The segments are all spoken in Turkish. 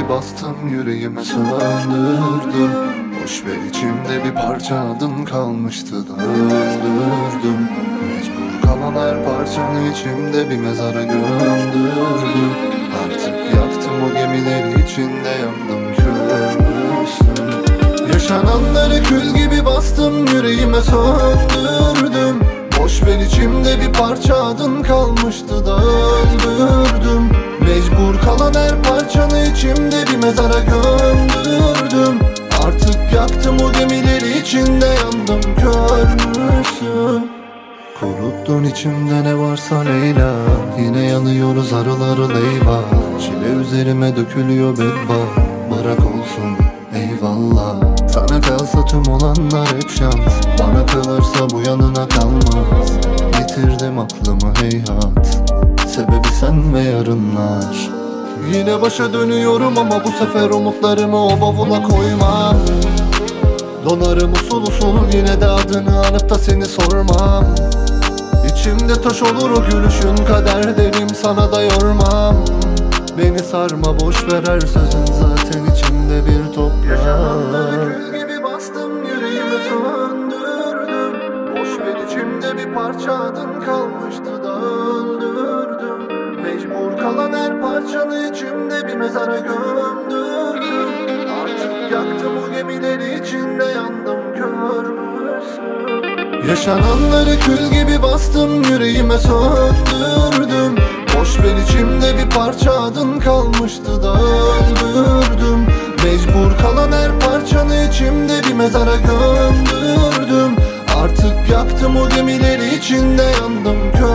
bastım yüreğime söndürdüm. Boş ver içimde bir parça adın kalmıştı da öldürdüm. Mecbur kalan her parçanı içimde bir mezara gömdürdüm. Artık yaktım o gemileri içinde yandım körmüşsün. Yaşananları kül gibi bastım yüreğime söndürdüm. Boş ver içimde bir parça adın kalmıştı da öldürdüm. Mecbur kalan her parçanı içimde bir mezara gömdürdüm. Artık yaktım o gemileri içinde yandım körmüşsün. Kuruttun içimde ne varsa Leyla. Yine yanıyoruz harıl harıl eyvah. Çile üzerime dökülüyor bedbaht. Bırak olsun eyvallah. Sana kalsa tüm olanlar hep şans. Bana kalırsa bu yanına kalmaz. Yitirdim aklımı heyhat. Sebebi sen ve yarınlar. Yine başa dönüyorum ama bu sefer umutlarımı o bavula koymam. Donarım usul usul yine de adını anıp da seni sormam. İçimde taş olur o gülüşün, kader derim sana da yormam. Beni sarma boş ver her sözün zaten içimde bir toprak. Yaşananları kül gibi bastım yüreğime söndürdüm. Boş ver içimde bir parça adın kalmıştı da öldürdüm. Mecbur kalan her parçanı içimde bir mezara gömdürdüm. Artık yaktım o gemileri içinde yandım körmüşsün. Yaşananları kül gibi bastım yüreğime söndürdüm. Boş ver içimde bir parça adın kalmıştı da öldürdüm. Mecbur kalan her parçanı içimde bir mezara gömdürdüm. Artık yaktım o gemileri içinde yandım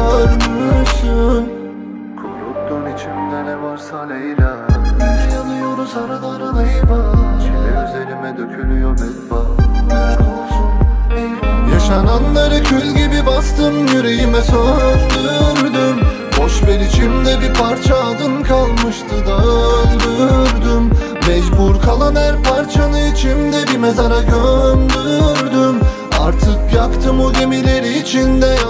körmüşsün. Kuruttun içimde ne varsa Leyla. Yanıyoruz harıl harıl eyvah. Çile üzerime dökülüyor bedbaht. Yaşananları kül gibi bastım yüreğime söndürdüm. Boş ver içimde bir parça adın kalmıştı da öldürdüm. Mecbur kalan her parçanı içimde bir mezara gömdürdüm. Artık yaktım o gemileri içinde